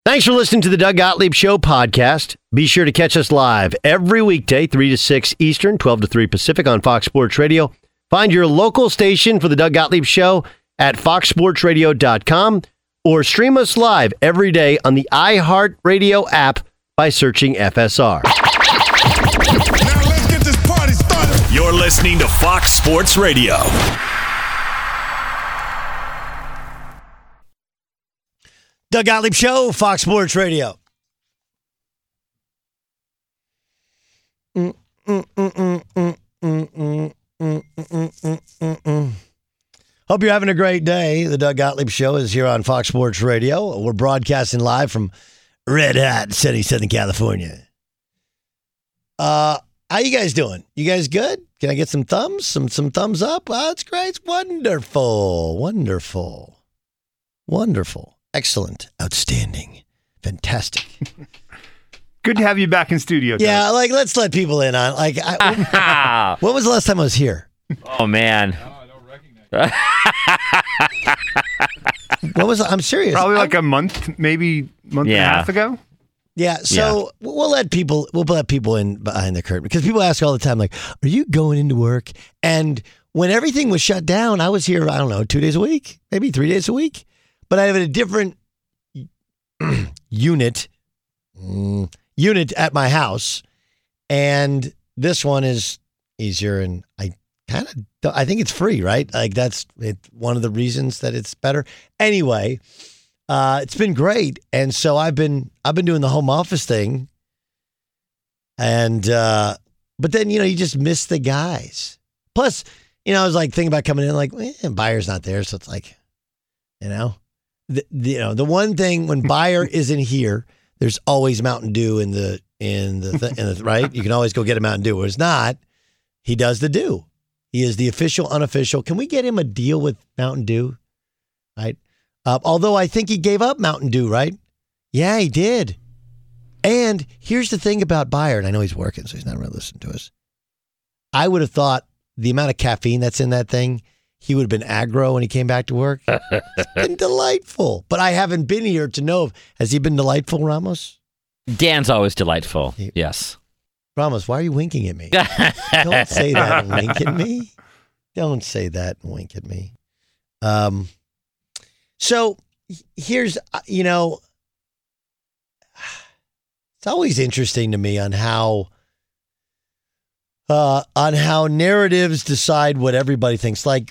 Thanks for listening to the Doug Gottlieb Show podcast. Be sure to catch us live every weekday, 3 to 6 Eastern, 12 to 3 Pacific on Fox Sports Radio. Find your local station for the Doug Gottlieb Show at foxsportsradio.com or stream us live every day on the iHeartRadio app by searching FSR. Now let's get this party started. You're listening to Fox Sports Radio. Doug Gottlieb Show, Fox Sports Radio. Hope you're having a great day. The Doug Gottlieb Show is here on Fox Sports Radio. We're broadcasting live from Red Hat City, Southern California. How you guys doing? You guys good? Can I get some thumbs? Some thumbs up? Oh, that's great. It's wonderful. Wonderful. Wonderful. Excellent. Outstanding. Fantastic. Good to have you back in studio. Yeah, like, let's let people in on, like, when was the last time I was here? Oh, man. I'm serious. Probably like a month, maybe month and a half ago. Yeah, so we'll let people in behind the curtain, because people ask all the time, like, are you going into work? And when everything was shut down, I was here, I don't know, 2 days a week, maybe 3 days a week. But I have a different unit at my house, and this one is easier, and I think it's free, right? Like, that's one of the reasons that it's better. Anyway, it's been great, and so I've been doing the home office thing, and but then you just miss the guys. Plus, I was like thinking about coming in, like, Bayer's not there, so it's like, the one thing when Bayer isn't here, there's always Mountain Dew in the right. You can always go get a Mountain Dew. Whereas not, he does the Dew. He is the official, unofficial. Can we get him a deal with Mountain Dew? Right. Although I think he gave up Mountain Dew, right? Yeah, he did. And here's the thing about Bayer, and I know he's working, so he's not really listening to us. I would have thought the amount of caffeine that's in that thing, he would have been aggro when he came back to work. It's been delightful. But I haven't been here to know. Has he been delightful, Ramos? Dan's always delightful. Yes. Ramos, why are you winking at me? Don't say that and wink at me. Don't say that and wink at me. So here's, it's always interesting to me on how narratives decide what everybody thinks. Like,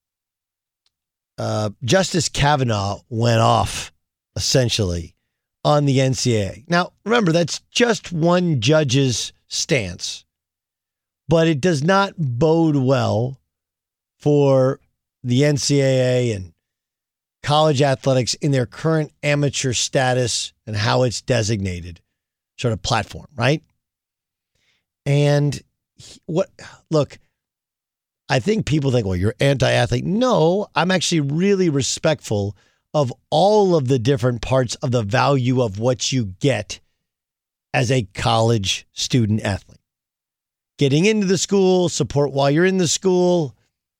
Justice Kavanaugh went off, essentially, on the NCAA. Now, remember, that's just one judge's stance, but it does not bode well for the NCAA and college athletics in their current amateur status and how it's designated sort of platform, right? And look, I think people think, well, you're anti-athlete. No, I'm actually really respectful of all of the different parts of the value of what you get as a college student athlete. Getting into the school, support while you're in the school,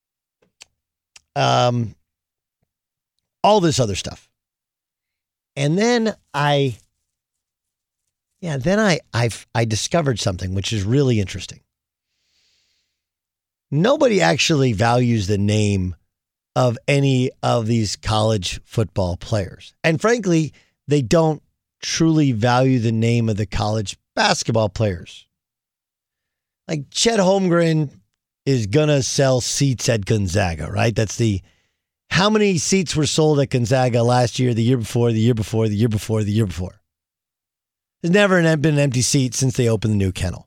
all this other stuff. And then I discovered something which is really interesting. Nobody actually values the name of any of these college football players. And frankly, they don't truly value the name of the college basketball players. Like, Chet Holmgren is going to sell seats at Gonzaga, right? That's how many seats were sold at Gonzaga last year, the year before, the year before, the year before, the year before? There's never been an empty seat since they opened the new kennel.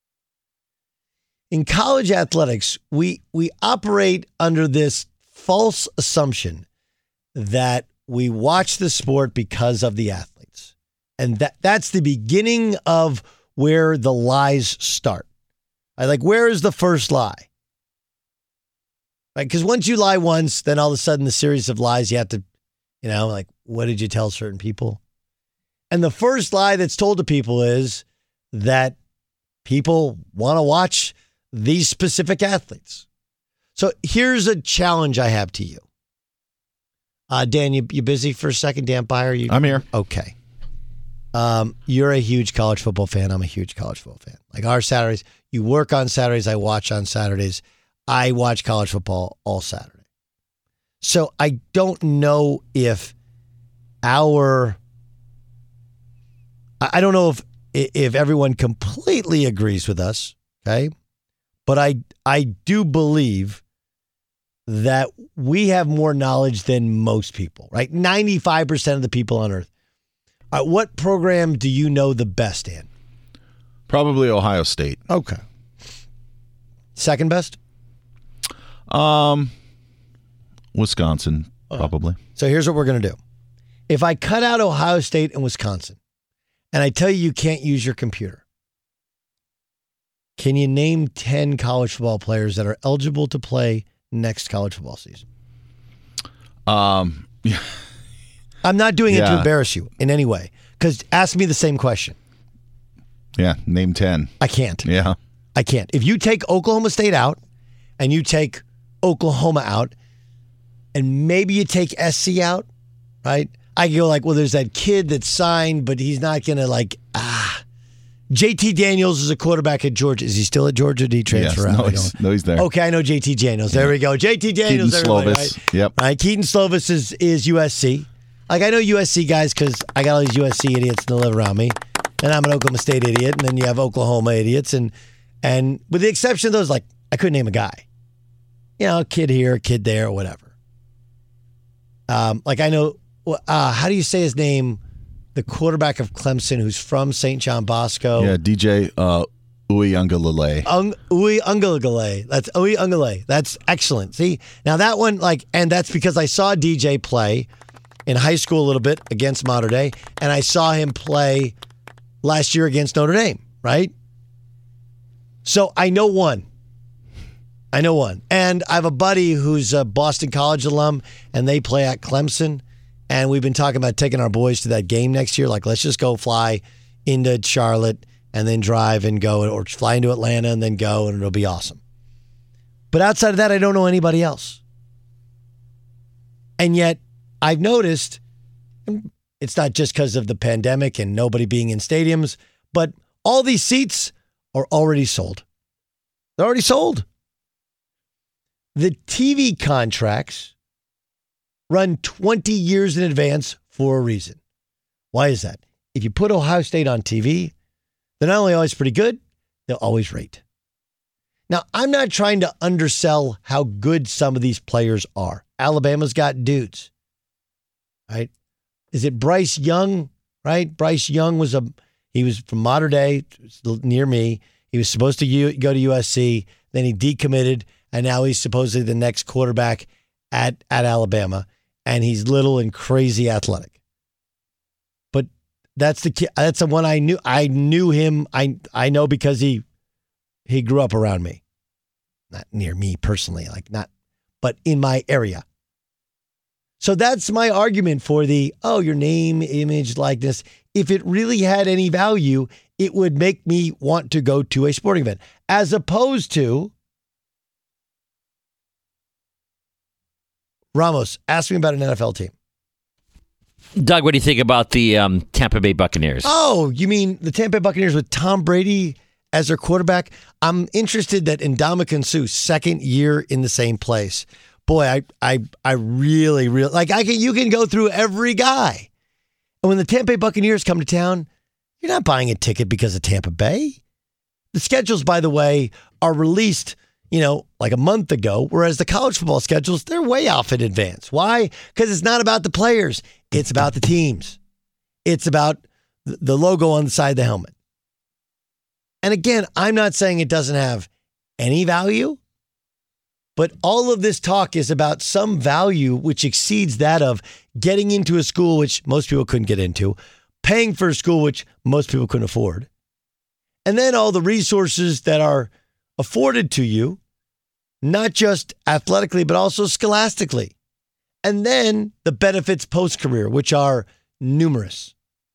In college athletics, we operate under this false assumption that we watch the sport because of the athletes. And that's the beginning of where the lies start. Where is the first lie? Right? Because once you lie once, then all of a sudden the series of lies you have to, what did you tell certain people? And the first lie that's told to people is that people want to watch these specific athletes. So here's a challenge I have to you. Dan, you busy for a second? Dan Beyer? I'm here. Okay. You're a huge college football fan. I'm a huge college football fan. Like our Saturdays, you work on Saturdays. I watch on Saturdays. I watch college football all Saturday. So I don't know if I don't know if everyone completely agrees with us, okay? But I do believe that we have more knowledge than most people, right? 95% of the people on earth. What program do you know the best in? Probably Ohio State. Okay. Second best? Wisconsin, probably. So here's what we're going to do. If I cut out Ohio State and Wisconsin, and I tell you can't use your computer, can you name 10 college football players that are eligible to play next college football season? Yeah. I'm not doing it to embarrass you in any way, because ask me the same question. Yeah, name 10. I can't. Yeah. I can't. If you take Oklahoma State out and you take Oklahoma out and maybe you take SC out, right? I can go like, well, there's that kid that signed, but he's not going to JT Daniels is a quarterback at Georgia. Is he still at Georgia? Did he transfer out? No, he's there. Okay, I know JT Daniels. There we go. JT Daniels. Keaton Slovis. Right? Yep. All right, Keaton Slovis is USC. Like, I know USC guys because I got all these USC idiots that live around me. And I'm an Oklahoma State idiot. And then you have Oklahoma idiots. And with the exception of those, like, I couldn't name a guy. You know, a kid here, a kid there, or whatever. Like, I know, how do you say his name? The quarterback of Clemson who's from St. John Bosco. Yeah, DJ Uiagalelei. Uiagalelei. That's Uiagalelei. That's excellent. See, now that one, and that's because I saw DJ play in high school a little bit against Mater Dei, and I saw him play last year against Notre Dame, right? So I know one. And I have a buddy who's a Boston College alum, and they play at Clemson. And we've been talking about taking our boys to that game next year. Like, let's just go fly into Charlotte and then drive and go, or fly into Atlanta and then go, and it'll be awesome. But outside of that, I don't know anybody else. And yet, I've noticed, it's not just because of the pandemic and nobody being in stadiums, but all these seats are already sold. They're already sold. The TV contracts run 20 years in advance for a reason. Why is that? If you put Ohio State on TV, they're not only always pretty good, they'll always rate. Now, I'm not trying to undersell how good some of these players are. Alabama's got dudes, right? Is it Bryce Young, right? Bryce Young he was from Mater Dei, near me. He was supposed to go to USC, then he decommitted, and now he's supposedly the next quarterback at Alabama. And he's little and crazy athletic. But that's the kid. That's the one I knew. I knew him. I know because he grew up around me. Not near me personally, but in my area. So that's my argument for your name, image, likeness. If it really had any value, it would make me want to go to a sporting event. As opposed to, Ramos, ask me about an NFL team. Doug, what do you think about the Tampa Bay Buccaneers? Oh, you mean the Tampa Bay Buccaneers with Tom Brady as their quarterback? I'm interested that Ndamukong Suh, second year in the same place. Boy, I really you can go through every guy. And when the Tampa Bay Buccaneers come to town, you're not buying a ticket because of Tampa Bay. The schedules, by the way, are released like a month ago, whereas the college football schedules, they're way off in advance. Why? Because it's not about the players. It's about the teams. It's about the logo on the side of the helmet. And again, I'm not saying it doesn't have any value, but all of this talk is about some value which exceeds that of getting into a school which most people couldn't get into, paying for a school which most people couldn't afford, and then all the resources that are afforded to you, not just athletically, but also scholastically. And then the benefits post-career, which are numerous.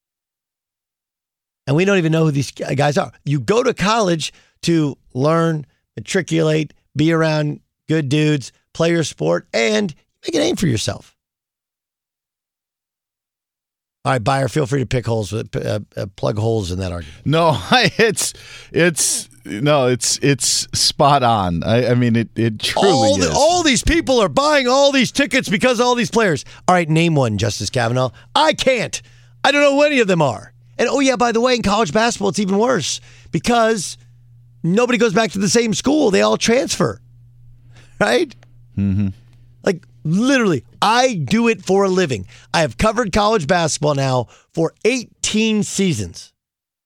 And we don't even know who these guys are. You go to college to learn, matriculate, be around good dudes, play your sport, and make a name for yourself. All right, Buyer, feel free to pick holes, plug holes in that argument. No, it's spot on. I mean, it truly is. All these people are buying all these tickets because of all these players. All right, name one, Justice Kavanaugh. I can't. I don't know who any of them are. And oh yeah, by the way, in college basketball, it's even worse because nobody goes back to the same school. They all transfer, right? Mm-hmm. Like, literally, I do it for a living. I have covered college basketball now for 18 seasons.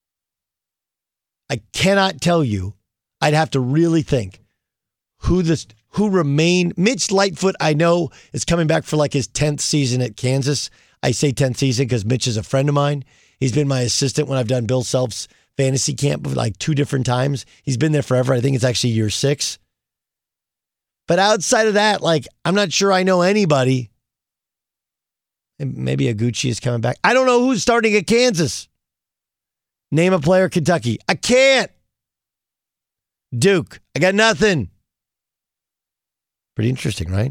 I cannot tell you. I'd have to really think who remained. Mitch Lightfoot, I know, is coming back for like his 10th season at Kansas. I say 10th season because Mitch is a friend of mine. He's been my assistant when I've done Bill Self's fantasy camp like 2 different times. He's been there forever. I think it's actually year 6. But outside of that, like, I'm not sure I know anybody. Maybe Aguchi is coming back. I don't know who's starting at Kansas. Name a player, Kentucky. I can't. Duke. I got nothing. Pretty interesting, right?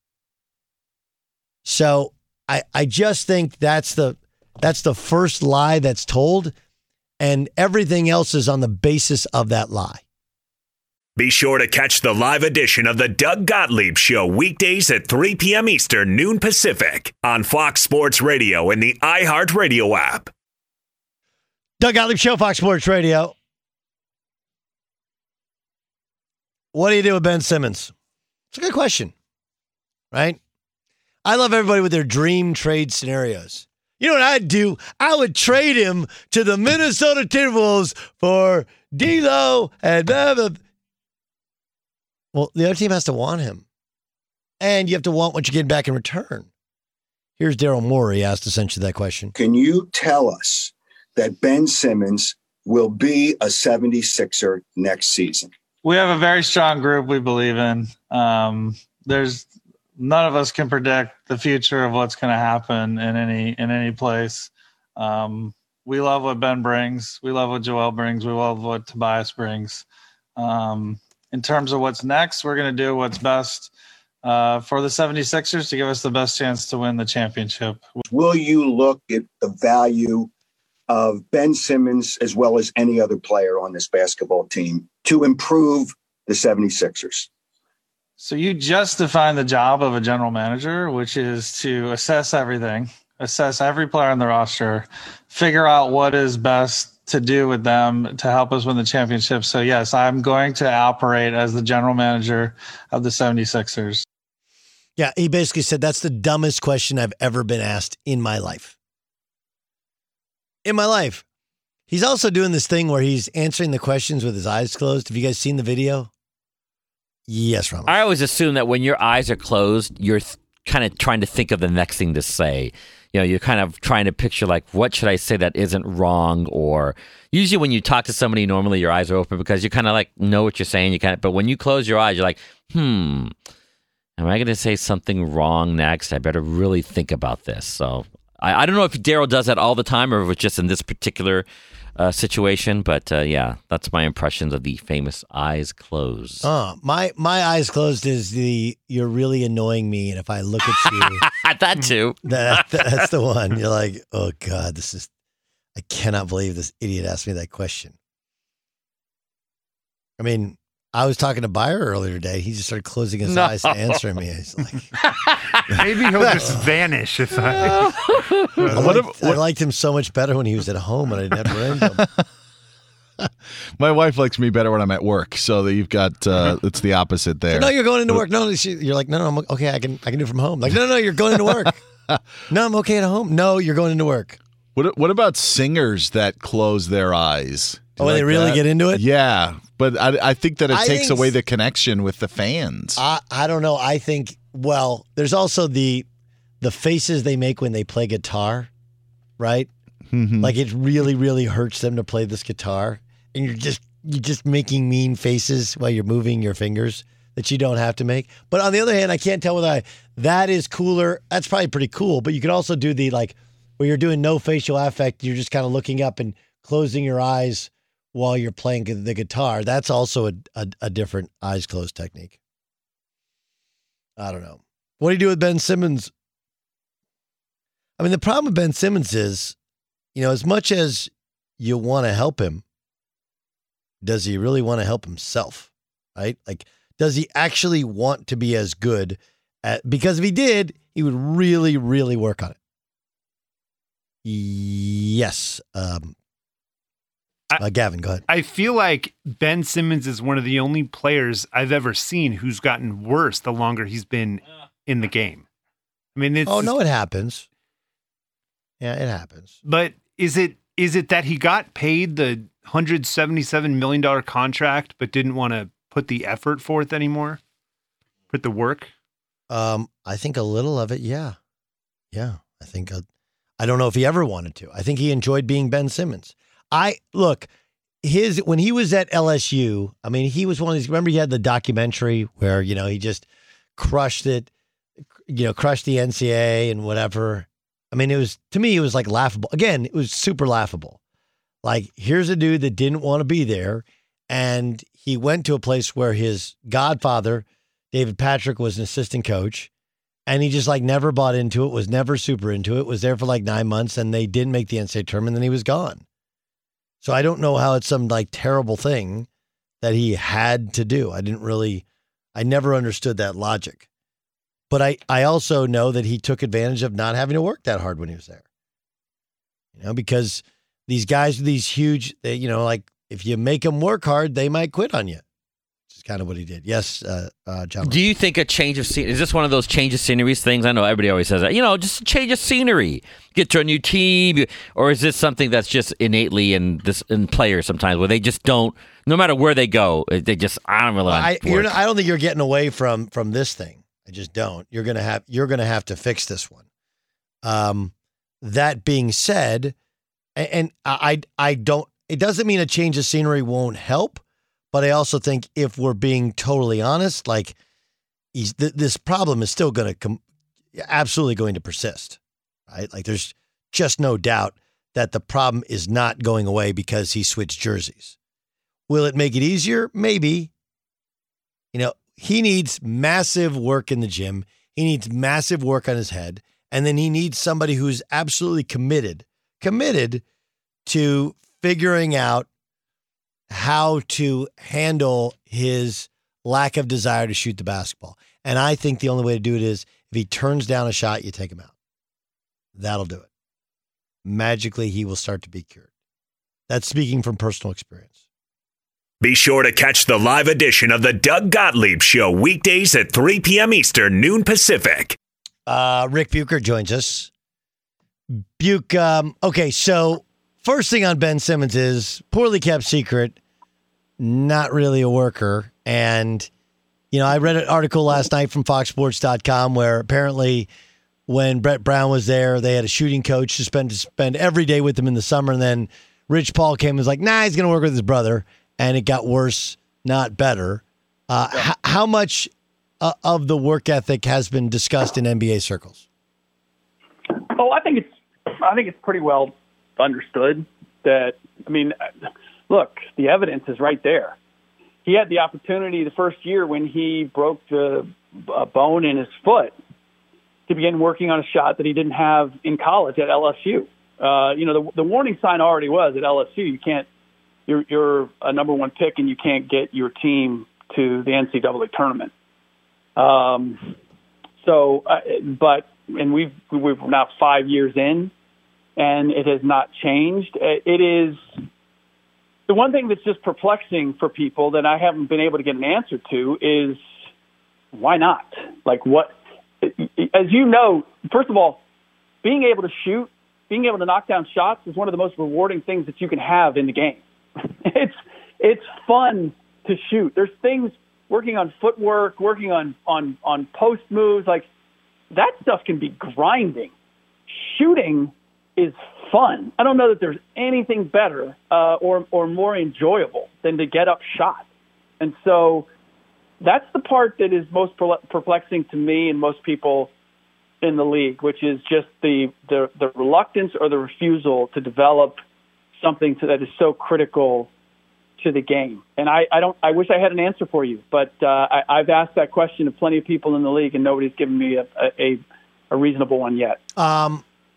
So I just think that's the first lie that's told, and everything else is on the basis of that lie. Be sure to catch the live edition of the Doug Gottlieb Show weekdays at 3 p.m. Eastern, noon Pacific on Fox Sports Radio and the iHeartRadio app. Doug Gottlieb Show, Fox Sports Radio. What do you do with Ben Simmons? It's a good question, right? I love everybody with their dream trade scenarios. You know what I'd do? I would trade him to the Minnesota Timberwolves for D'Lo and blah, blah. Well, the other team has to want him. And you have to want what you get back in return. Here's Daryl Morey asked essentially that question. Can you tell us that Ben Simmons will be a 76er next season? We have a very strong group we believe in. There's none of us can predict the future of what's going to happen in any place. We love what Ben brings. We love what Joel brings. We love what Tobias brings. In terms of what's next, we're going to do what's best for the 76ers to give us the best chance to win the championship. Will you look at the value of Ben Simmons as well as any other player on this basketball team to improve the 76ers? So you just defined the job of a general manager, which is to assess everything, assess every player on the roster, figure out what is best to do with them to help us win the championship. So yes, I'm going to operate as the general manager of the 76ers. Yeah, he basically said that's the dumbest question I've ever been asked in my life. In my life. He's also doing this thing where he's answering the questions with his eyes closed. Have you guys seen the video? Yes, Ramos. I always assume that when your eyes are closed, you're kind of trying to think of the next thing to say. You know, you're kind of trying to picture, like, what should I say that isn't wrong? Or usually when you talk to somebody, normally your eyes are open because you kind of like know what you're saying. But when you close your eyes, you're like, am I going to say something wrong next? I better really think about this. So I don't know if Daryl does that all the time or if it's just in this particular situation. But yeah, that's my impressions of the famous eyes closed. My eyes closed is you're really annoying me. And if I look at you. That too. That's the one. You're like, oh God, I cannot believe this idiot asked me that question. I mean, I was talking to Buyer earlier today. He just started closing his eyes and answering me. He's like, maybe he'll just vanish. If I liked him so much better when he was at home and I didn't have to run into him. My wife likes me better when I'm at work, so that you've got it's the opposite there. No, you're going into work. No, you're like, no, I'm okay. I can do it from home. Like, no, you're going into work. No, I'm okay at home. No, you're going into work. What about singers that close their eyes? Oh, they really get into it? Yeah, but I think that it takes away the connection with the fans. I don't know. I think, well, there's also the faces they make when they play guitar, right? Mm-hmm. Like it really, really hurts them to play this guitar. And you're just making mean faces while you're moving your fingers that you don't have to make. But on the other hand, I can't tell whether that is cooler. That's probably pretty cool. But you could also do the like where you're doing no facial affect. You're just kind of looking up and closing your eyes while you're playing the guitar. That's also a different eyes closed technique. I don't know. What do you do with Ben Simmons? I mean, the problem with Ben Simmons is, as much as you want to help him, does he really want to help himself? Right? Like, does he actually want to be as good because if he did, he would really, really work on it. Yes. Gavin, go ahead. I feel like Ben Simmons is one of the only players I've ever seen who's gotten worse the longer he's been in the game. I mean, it happens. Yeah, it happens. But is it that he got paid the $177 million contract but didn't want to put the effort forth anymore? Put the work? I think a little of it, yeah. Yeah, I think I don't know if he ever wanted to. I think he enjoyed being Ben Simmons. When he was at LSU, I mean, he was one of these, remember he had the documentary where, he just crushed it, crushed the NCAA and whatever. I mean, to me, it was like laughable. Again, it was super laughable. Like, here's a dude that didn't want to be there, and he went to a place where his godfather, David Patrick, was an assistant coach, and he just never bought into it, was never super into it, was there for 9 months, and they didn't make the NCAA tournament, and then he was gone. So I don't know how it's some terrible thing that he had to do. I never understood that logic. But I also know that he took advantage of not having to work that hard when he was there. Because these guys with these huge, if you make them work hard, they might quit on you. Which is kind of what he did. Yes, John. Do you think a change of scenery, is this one of those change of scenery things? I know everybody always says that, just a change of scenery, get to a new team, or is this something that's just innately in players sometimes where they just don't, no matter where they go, they just, I don't really I don't think you're getting away from this thing. I just don't. You're gonna have to fix this one. That being said, and I don't. It doesn't mean a change of scenery won't help, but I also think if we're being totally honest, this problem is still absolutely going to persist, right? There's just no doubt that the problem is not going away because he switched jerseys. Will it make it easier? Maybe. He needs massive work in the gym. He needs massive work on his head. And then he needs somebody who's absolutely committed to figuring out how to handle his lack of desire to shoot the basketball. And I think the only way to do it is if he turns down a shot, you take him out. That'll do it. Magically, he will start to be cured. That's speaking from personal experience. Be sure to catch the live edition of the Doug Gottlieb Show weekdays at 3 p.m. Eastern, noon Pacific. Rick Bucher joins us. Buke, okay, so first thing on Ben Simmons is poorly kept secret, not really a worker. And, I read an article last night from FoxSports.com where apparently when Brett Brown was there, they had a shooting coach to spend every day with him in the summer. And then Rich Paul came and was like, nah, he's going to work with his brother. And it got worse, not better. How much of the work ethic has been discussed in NBA circles? Oh, I think it's pretty well understood that. I mean, look, the evidence is right there. He had the opportunity the first year when he broke the bone in his foot to begin working on a shot that he didn't have in college at LSU. The warning sign already was at LSU. You can't. You're a number one pick and you can't get your team to the NCAA tournament. We're now 5 years in, and it has not changed. It is the one thing that's just perplexing for people that I haven't been able to get an answer to is why not? What? As you know, first of all, being able to shoot, being able to knock down shots is one of the most rewarding things that you can have in the game. It's fun to shoot. There's things working on footwork, working on post moves, that stuff can be grinding. Shooting is fun. I don't know that there's anything better or more enjoyable than to get up shot. And so that's the part that is most perplexing to me and most people in the league, which is just the reluctance or the refusal to develop something that is so critical to the game. And I wish I had an answer for you, but I've asked that question to plenty of people in the league, and nobody's given me a reasonable one yet. All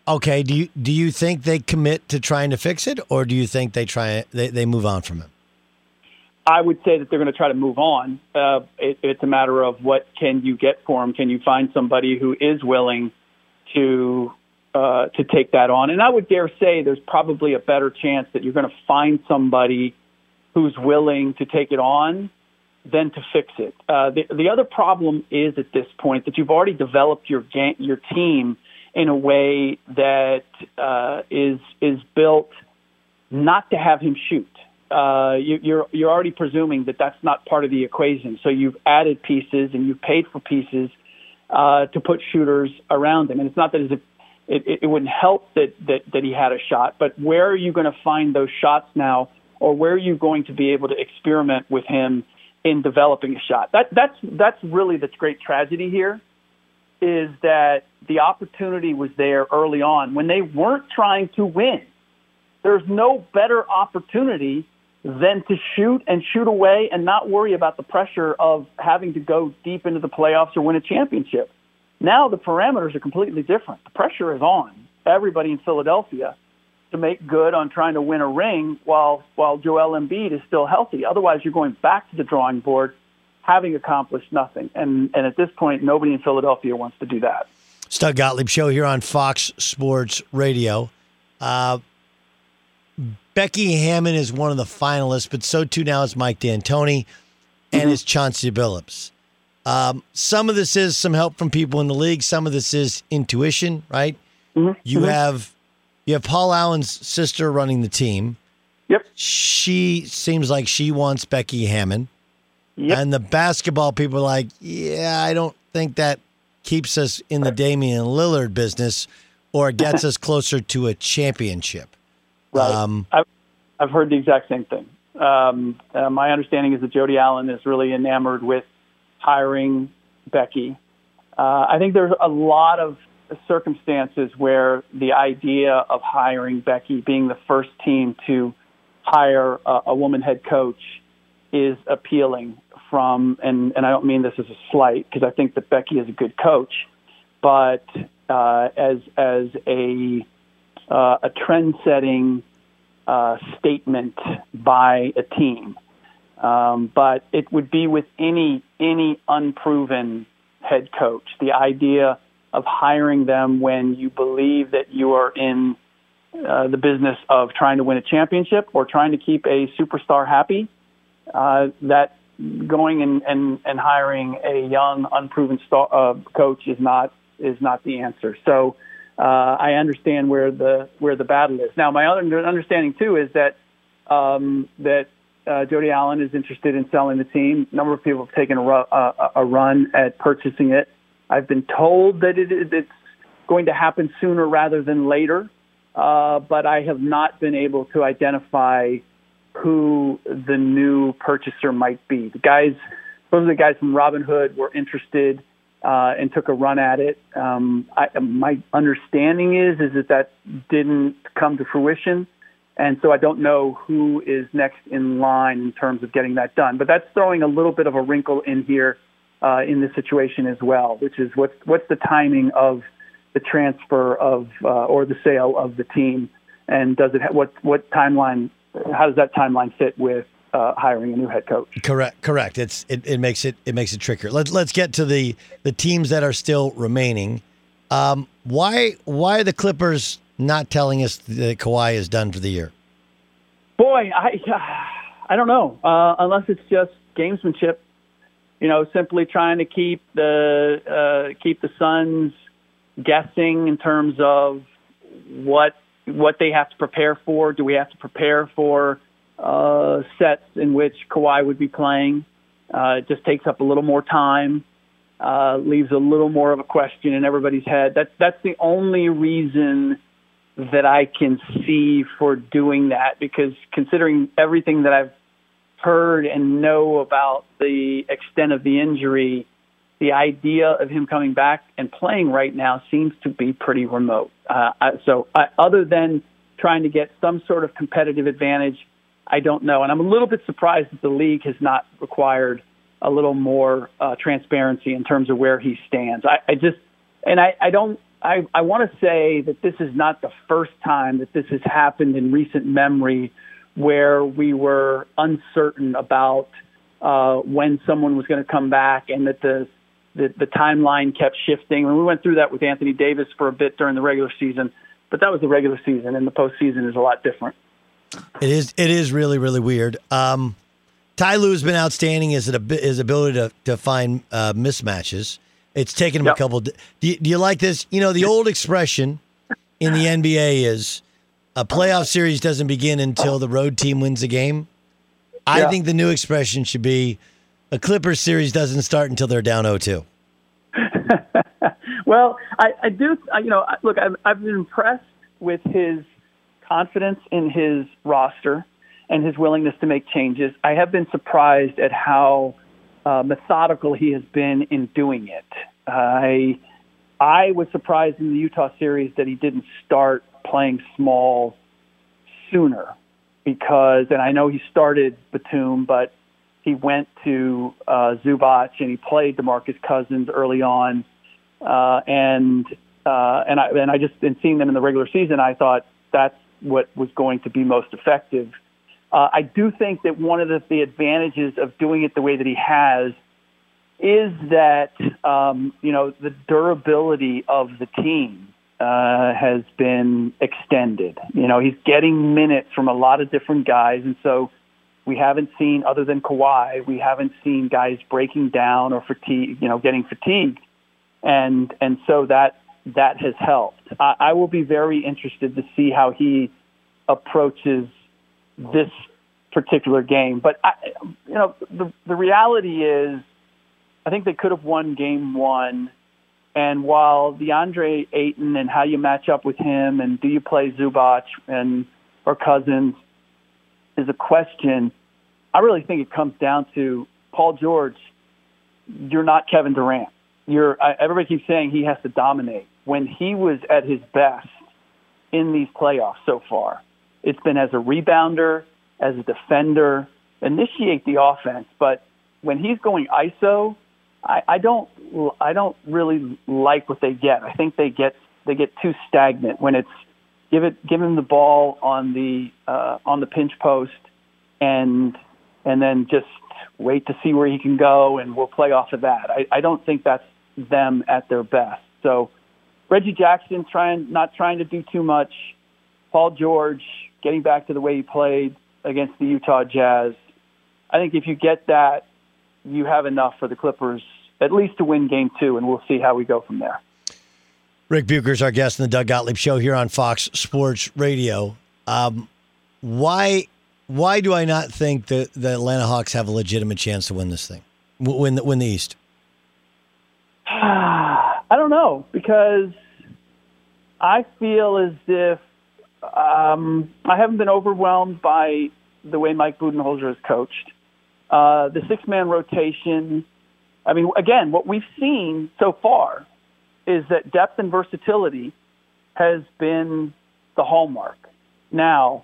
Okay. Do you think they commit to trying to fix it, or do you think they move on from him? I would say that they're going to try to move on. It's a matter of what can you get for him? Can you find somebody who is willing to take that on? And I would dare say there's probably a better chance that you're going to find somebody who's willing to take it on than to fix it. The other problem is at this point that you've already developed your team in a way that is built not to have him shoot. You're already presuming that that's not part of the equation. So you've added pieces and you've paid for pieces to put shooters around him. And it's not that it wouldn't help that he had a shot, but where are you going to find those shots now, or where are you going to be able to experiment with him in developing a shot? That's really the great tragedy here, is that the opportunity was there early on when they weren't trying to win. There's no better opportunity than to shoot away and not worry about the pressure of having to go deep into the playoffs or win a championship. Now the parameters are completely different. The pressure is on everybody in Philadelphia to make good on trying to win a ring while Joel Embiid is still healthy. Otherwise, you're going back to the drawing board having accomplished nothing. And at this point, nobody in Philadelphia wants to do that. Doug Gottlieb Show here on Fox Sports Radio. Becky Hammon is one of the finalists, but so too now is Mike D'Antoni and is Chauncey Billups. Some of this is some help from people in the league. Some of this is intuition, right? Mm-hmm. You have Paul Allen's sister running the team. Yep. She seems like she wants Becky Hammon. Yep. And the basketball people are like, yeah, I don't think that keeps us in the Damian Lillard business or gets us closer to a championship. Right. I've heard the exact same thing. My understanding is that Jody Allen is really enamored with hiring Becky. I think there's a lot of circumstances where the idea of hiring Becky, being the first team to hire a woman head coach, is appealing from, and I don't mean this as a slight, because I think that Becky is a good coach, but as a trend-setting statement by a team. But it would be with any unproven head coach. The idea of hiring them when you believe that you are in the business of trying to win a championship or trying to keep a superstar happy, that going and hiring a young, unproven coach is not the answer. So I understand where the battle is. Now, my other understanding too is that Jody Allen is interested in selling the team. A number of people have taken a run at purchasing it. I've been told that it's going to happen sooner rather than later, but I have not been able to identify who the new purchaser might be. Those are the guys from Robin Hood were interested and took a run at it. My understanding is that didn't come to fruition, and so I don't know who is next in line in terms of getting that done. But that's throwing a little bit of a wrinkle in here in this situation as well, which is what's the timing of the transfer of or the sale of the team, and does it what timeline? How does that timeline fit with hiring a new head coach? Correct. It makes it trickier. Let's get to the teams that are still remaining. Why are the Clippers not telling us that Kawhi is done for the year? Boy, I don't know. Unless it's just gamesmanship, simply trying to keep the Suns guessing in terms of what they have to prepare for. Do we have to prepare for sets in which Kawhi would be playing? It just takes up a little more time, leaves a little more of a question in everybody's head. That's the only reason that I can see for doing that, because considering everything that I've heard and know about the extent of the injury, the idea of him coming back and playing right now seems to be pretty remote. So other than trying to get some sort of competitive advantage, I don't know. And I'm a little bit surprised that the league has not required a little more transparency in terms of where he stands. I I want to say that this is not the first time that this has happened in recent memory where we were uncertain about when someone was going to come back and that the timeline kept shifting. And we went through that with Anthony Davis for a bit during the regular season, but that was the regular season, and the postseason is a lot different. It is really, really weird. Ty Lue's been outstanding his ability to find mismatches. It's taken him a couple. Do you like this? You know, the old expression in the NBA is a playoff series doesn't begin until the road team wins a game. I think the new expression should be a Clippers series doesn't start until they're down 0-2. Well, I do. Look, I've been impressed with his confidence in his roster and his willingness to make changes. I have been surprised at how methodical he has been in doing it. I was surprised in the Utah series that he didn't start playing small sooner because, and I know he started Batum, but he went to Zubac and he played DeMarcus Cousins early on, and I just, in seeing them in the regular season, I thought that's what was going to be most effective. I do think that one of the advantages of doing it the way that he has is that, the durability of the team has been extended. He's getting minutes from a lot of different guys, and so we haven't seen, other than Kawhi, we haven't seen guys breaking down or getting fatigued, and so that has helped. I will be very interested to see how he approaches this particular game. But the reality is, I think they could have won game one. And while DeAndre Ayton and how you match up with him and do you play Zubac or Cousins is a question, I really think it comes down to Paul George. You're not Kevin Durant. Everybody keeps saying he has to dominate. When he was at his best in these playoffs so far, it's been as a rebounder, as a defender, initiate the offense. But when he's going ISO, I don't really like what they get. I think they get too stagnant when it's give him the ball on the pinch post and then just wait to see where he can go and we'll play off of that. I don't think that's them at their best. So Reggie Jackson not trying to do too much. Paul George getting back to the way he played against the Utah Jazz. I think if you get that, you have enough for the Clippers, at least to win game two, and we'll see how we go from there. Rick Bucher's our guest in the Doug Gottlieb Show here on Fox Sports Radio. Why do I not think that the Atlanta Hawks have a legitimate chance to win this thing, win the East? I don't know, because I feel as if I haven't been overwhelmed by the way Mike Budenholzer has coached. The six-man rotation, I mean, again, what we've seen so far is that depth and versatility has been the hallmark. Now,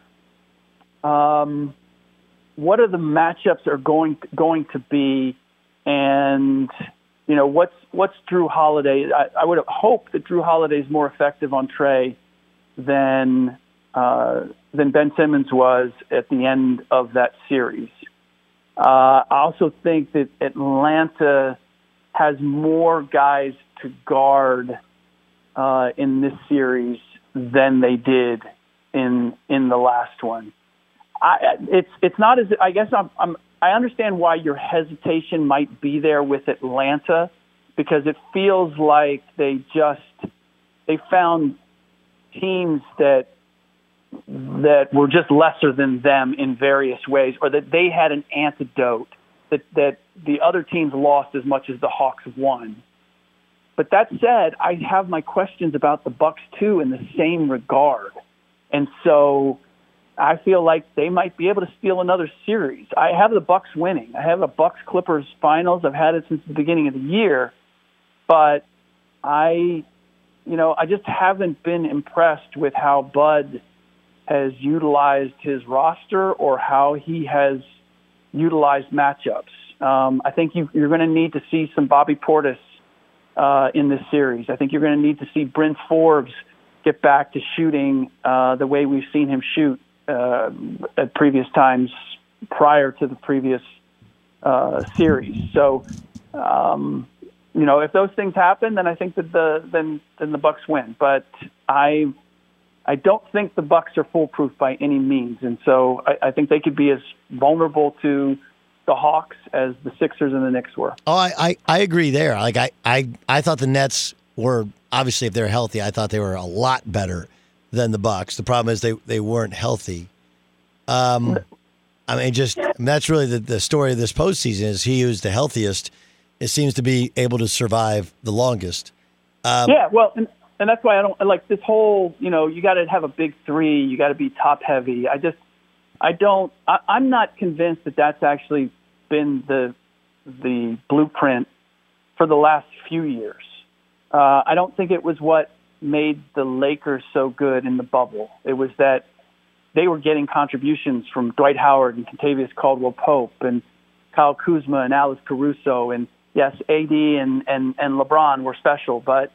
what are the matchups are going to be, and what's Drew Holiday? I would hope that Drew Holiday is more effective on Trey than Ben Simmons was at the end of that series. I also think that Atlanta has more guys to guard in this series than they did in the last one. It's not as I guess I understand why your hesitation might be there with Atlanta, because it feels like they found teams that were just lesser than them in various ways, or that they had an antidote that the other teams lost as much as the Hawks won. But that said, I have my questions about the Bucks too in the same regard. And so I feel like they might be able to steal another series. I have the Bucks winning. I have a Bucks-Clippers finals. I've had it since the beginning of the year. But I just haven't been impressed with how Bud has utilized his roster or how he has utilized matchups. I think you're going to need to see some Bobby Portis in this series. I think you're going to need to see Bryn Forbes get back to shooting the way we've seen him shoot at previous times prior to the previous series. So, if those things happen, then I think that the Bucks win. But I don't think the Bucks are foolproof by any means, and so I think they could be as vulnerable to the Hawks as the Sixers and the Knicks were. Oh, I agree there. Like I thought the Nets were, obviously if they're healthy, I thought they were a lot better than the Bucks. The problem is they weren't healthy. That's really the story of this postseason is he who's the healthiest. It seems to be able to survive the longest. And that's why I don't like this whole, you got to have a big three. You got to be top heavy. I'm not convinced that that's actually been the blueprint for the last few years. I don't think it was what made the Lakers so good in the bubble. It was that they were getting contributions from Dwight Howard and Kentavious Caldwell-Pope and Kyle Kuzma and Alex Caruso. And yes, AD and LeBron were special, but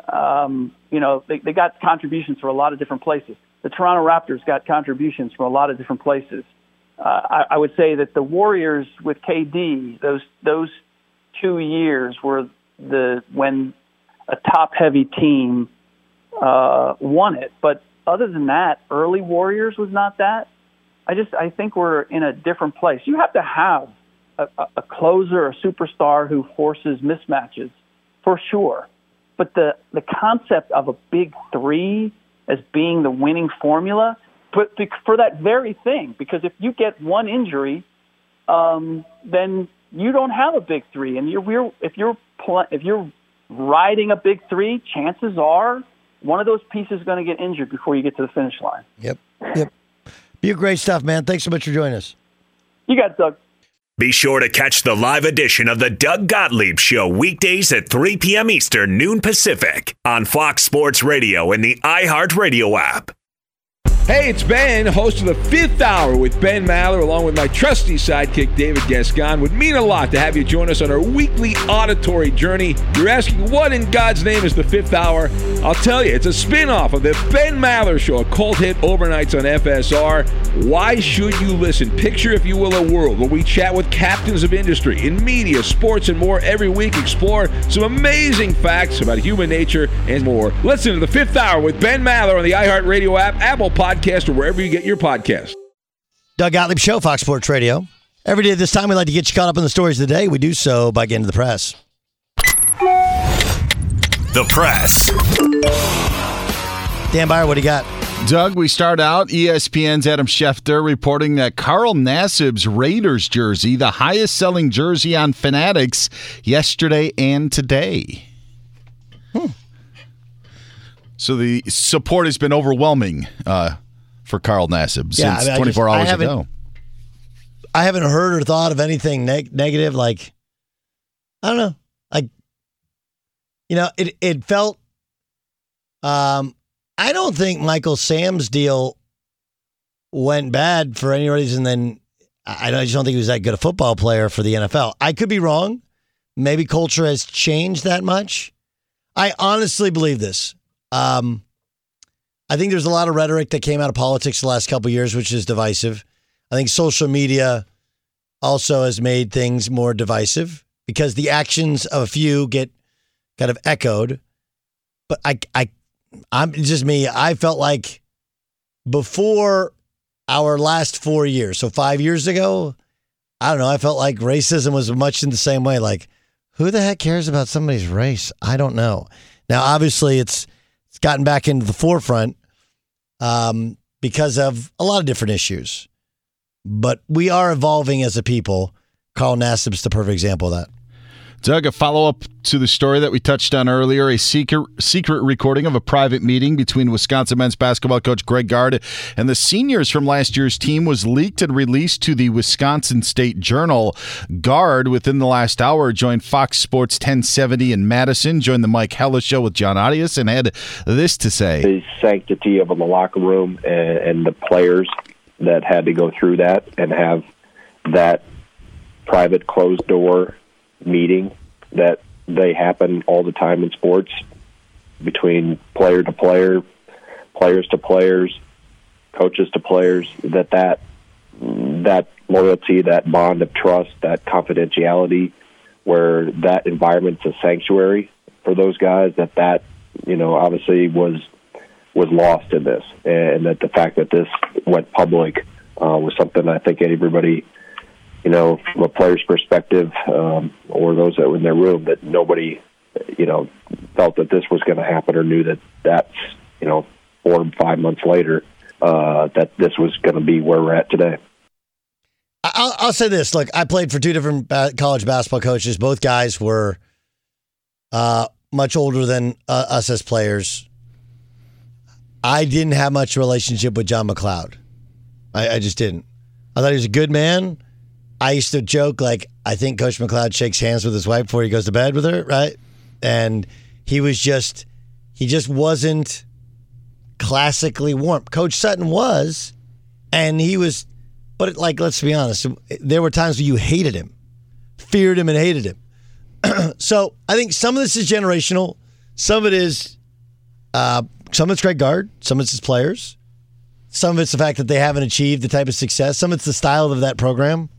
they got contributions from a lot of different places. The Toronto Raptors got contributions from a lot of different places. I would say that the Warriors with KD, those 2 years were when a top-heavy team won it. But other than that, early Warriors was not that. I think we're in a different place. You have to have a closer, a superstar who forces mismatches, for sure. But the concept of a big three as being the winning formula, but for that very thing, because if you get one injury, then you don't have a big three, and if you're riding a big three, chances are one of those pieces is going to get injured before you get to the finish line. Yep. Be great stuff, man. Thanks so much for joining us. You got it, Doug. Be sure to catch the live edition of the Doug Gottlieb Show weekdays at 3 p.m. Eastern, noon Pacific on Fox Sports Radio and the iHeartRadio app. Hey, it's Ben, host of the Fifth Hour with Ben Maller, along with my trusty sidekick, David Gascon. Would mean a lot to have you join us on our weekly auditory journey. You're asking, what in God's name is the Fifth Hour? I'll tell you, it's a spin-off of the Ben Maller Show, a cult hit overnights on FSR. Why should you listen? Picture, if you will, a world where we chat with captains of industry in media, sports, and more every week. Explore some amazing facts about human nature and more. Listen to the Fifth Hour with Ben Maller on the iHeartRadio app, Apple Podcast, or wherever you get your podcast. Doug Gottlieb Show, Fox Sports Radio. Every day at this time, we like to get you caught up in the stories of the day. We do so by getting to the press. The press. Dan Byer, what do you got? Doug, we start out. ESPN's Adam Schefter reporting that Carl Nassib's Raiders jersey, the highest-selling jersey on Fanatics yesterday and today. So the support has been overwhelming for Carl Nassib since 24 hours ago. I haven't heard or thought of anything negative. Like, I don't know. Like, it felt. I don't think Michael Sam's deal went bad for any reason than I just don't think he was that good a football player for the NFL. I could be wrong. Maybe culture has changed that much. I honestly believe this. I think there's a lot of rhetoric that came out of politics the last couple of years, which is divisive. I think social media also has made things more divisive because the actions of a few get kind of echoed. But I'm just me. I felt like before our last 4 years, so 5 years ago, I don't know. I felt like racism was much in the same way. Like, who the heck cares about somebody's race? I don't know. Now, obviously, it's gotten back into the forefront because of a lot of different issues. But we are evolving as a people. Carl Nassib's the perfect example of that. Doug, a follow-up to the story that we touched on earlier, a secret recording of a private meeting between Wisconsin men's basketball coach Greg Gard and the seniors from last year's team was leaked and released to the Wisconsin State Journal. Gard, within the last hour, joined Fox Sports 1070 in Madison, joined the Mike Hellis Show with John Audius, and had this to say. The sanctity of the locker room and the players that had to go through that and have that private closed-door meeting that they happen all the time in sports between player to player, players to players, coaches to players, that loyalty, that bond of trust, that confidentiality, where that environment's a sanctuary for those guys, that obviously was lost in this, and that the fact that this went public was something I think everybody, from a player's perspective, or those that were in their room, that nobody, felt that this was going to happen or knew that's 4 or 5 months later, that this was going to be where we're at today. I'll say this. Look, I played for 2 different college basketball coaches. Both guys were much older than us as players. I didn't have much relationship with John McLeod. I just didn't. I thought he was a good man. I used to joke, I think Coach McLeod shakes hands with his wife before he goes to bed with her, right? And he just wasn't classically warm. Coach Sutton was, and he was, but let's be honest, there were times where you hated him, feared him, and hated him. So I think some of this is generational. Some of it is, some of it's Greg Gard, some of it's his players. Some of it's the fact that they haven't achieved the type of success. Some of it's the style of that program.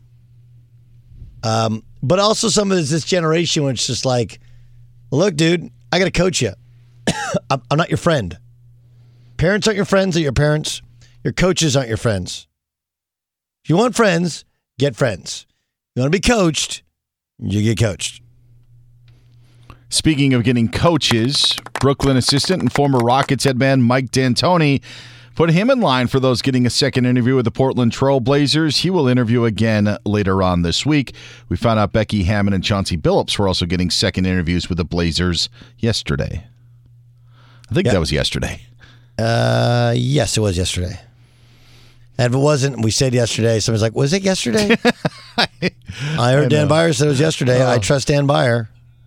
But also some of it is this generation where it's just look, dude, I got to coach you. I'm not your friend. Parents aren't your friends, they're your parents. Your coaches aren't your friends. If you want friends, get friends. If you want to be coached, you get coached. Speaking of getting coaches, Brooklyn assistant and former Rockets head man Mike D'Antoni put him in line for those getting a second interview with the Portland Trail Blazers. He will interview again later on this week. We found out Becky Hammon and Chauncey Billups were also getting second interviews with the Blazers yesterday. I think that was yesterday. Yes, it was yesterday. And if it wasn't, we said yesterday. Somebody's like, was it yesterday? I heard Dan Byer said it was yesterday. I trust Dan Byer.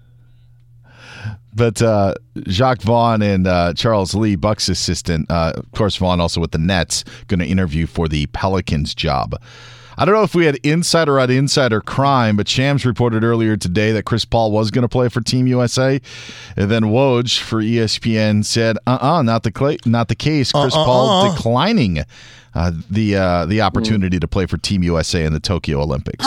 But Jacques Vaughn and Charles Lee, Buck's assistant, of course, Vaughn also with the Nets, going to interview for the Pelicans job. I don't know if we had insider on insider crime, but Shams reported earlier today that Chris Paul was going to play for Team USA. And then Woj for ESPN said, not the case. Chris Paul declining the opportunity to play for Team USA in the Tokyo Olympics.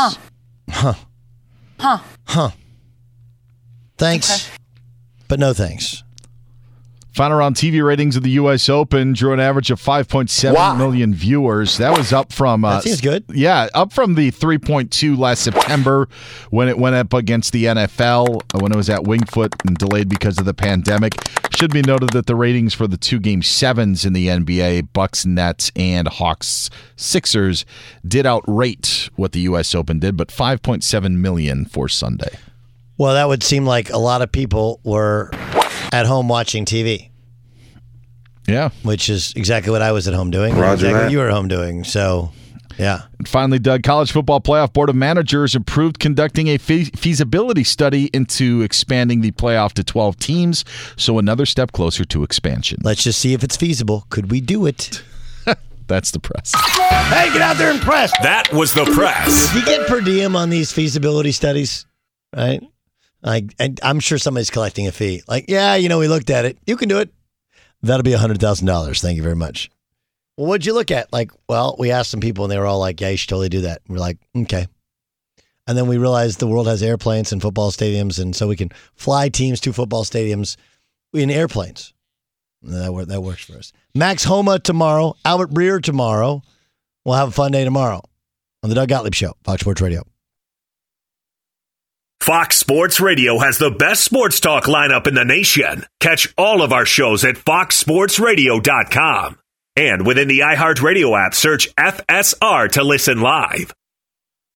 Thanks. Okay. But no thanks. Final round TV ratings of the U.S. Open drew an average of 5.7 million viewers. That was up from... that seems good. Yeah, up from the 3.2 last September when it went up against the NFL, when it was at Winged Foot and delayed because of the pandemic. Should be noted that the ratings for the 2-game sevens in the NBA, Bucks Nets and Hawks Sixers, did outrate what the U.S. Open did, but 5.7 million for Sunday. Well, that would seem like a lot of people were at home watching TV. Yeah. Which is exactly what I was at home doing. Roger exactly that. what you were at home doing. So, yeah. And finally, Doug, College Football Playoff Board of Managers approved conducting a feasibility study into expanding the playoff to 12 teams, so another step closer to expansion. Let's just see if it's feasible. Could we do it? That's the press. Hey, get out there and press. That was the press. You get per diem on these feasibility studies, right? I'm sure somebody's collecting a fee. We looked at it. You can do it. That'll be $100,000. Thank you very much. Well, what'd you look at? We asked some people and they were all like, yeah, you should totally do that. And we're like, okay. And then we realized the world has airplanes and football stadiums, and so we can fly teams to football stadiums in airplanes. And that works for us. Max Homa tomorrow. Albert Breer tomorrow. We'll have a fun day tomorrow on the Doug Gottlieb Show, Fox Sports Radio. Fox Sports Radio has the best sports talk lineup in the nation. Catch all of our shows at foxsportsradio.com. And within the iHeartRadio app, search FSR to listen live.